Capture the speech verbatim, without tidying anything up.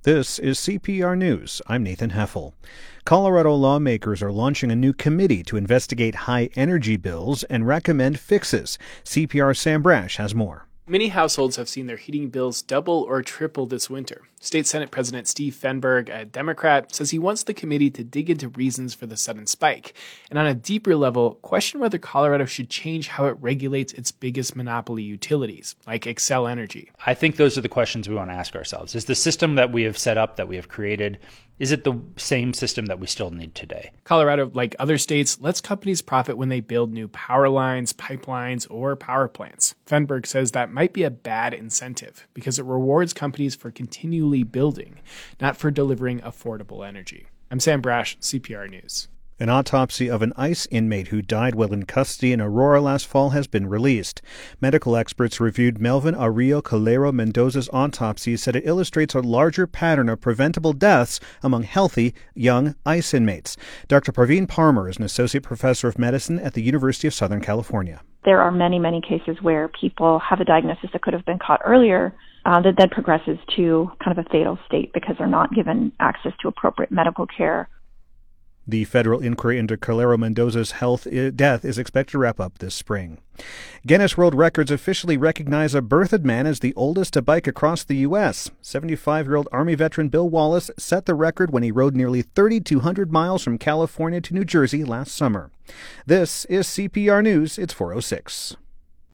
This is C P R News. I'm Nathan Heffel. Colorado lawmakers are launching a new committee to investigate high energy bills and recommend fixes. C P R's Sam Brash has more. Many households have seen their heating bills double or triple this winter. State Senate President Steve Fenberg, a Democrat, says he wants the committee to dig into reasons for the sudden spike, and on a deeper level, question whether Colorado should change how it regulates its biggest monopoly utilities, like Xcel Energy. I think those are the questions we want to ask ourselves. Is the system that we have set up, that we have created, is it the same system that we still need today? Colorado, like other states, lets companies profit when they build new power lines, pipelines, or power plants. Fenberg says that might be a bad incentive because it rewards companies for continually building, not for delivering affordable energy. I'm Sam Brash, C P R News. An autopsy of an ICE inmate who died while in custody in Aurora last fall has been released. Medical experts reviewed Melvin Aurelio Calero Mendoza's autopsy, said it illustrates a larger pattern of preventable deaths among healthy, young ICE inmates. Doctor Praveen Parmar is an associate professor of medicine at the University of Southern California. There are many, many cases where people have a diagnosis that could have been caught earlier uh, that then progresses to kind of a fatal state because they're not given access to appropriate medical care. The federal inquiry into Calero Mendoza's health I- death is expected to wrap up this spring. Guinness World Records officially recognize a berthed man as the oldest to bike across the U S seventy-five-year-old Army veteran Bill Wallace set the record when he rode nearly thirty-two hundred miles from California to New Jersey last summer. This is C P R News. It's four oh six.